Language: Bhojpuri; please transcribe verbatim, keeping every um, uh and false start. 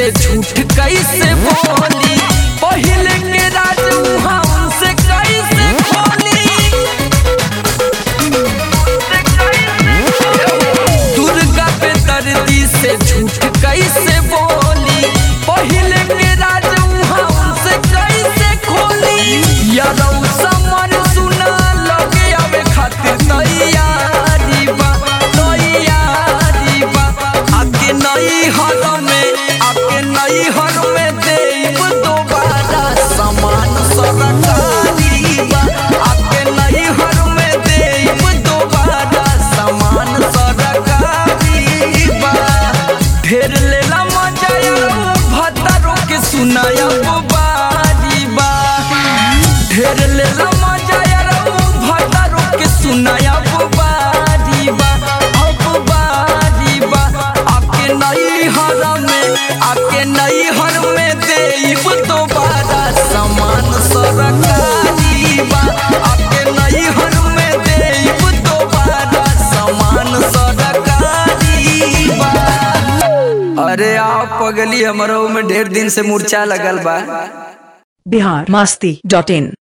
से झूठ कैसे बोली, पहले के राज उनसे कैसे खोली। दुर्गा पे दर्दी से झूठ कैसे बोली, पहले के राज उनसे कैसे खोली। यादव समर सुना लगे आवे खातिर तैयारी बा तैयारी बा। आके नई हर में आके नई हर में देव दोबारा समान सरकारी बा। आके नई हर में देव दोबारा समान सरकारी बा। ढेर लेला मजा भतरो के सुनाया बारी बा। ढेर लेला मजा भतरो के सुनाया बारी बा अब बारी बा। आके नई हर में आके नई हर में देव दोबारा समान सरकारी बा। आके नई हर में देव दोबारा समान सरकारी बा। अरे आप पगली हमरो में ढेर दिन से मूर्छा लगल बा। बिहार मस्ती डॉट इन।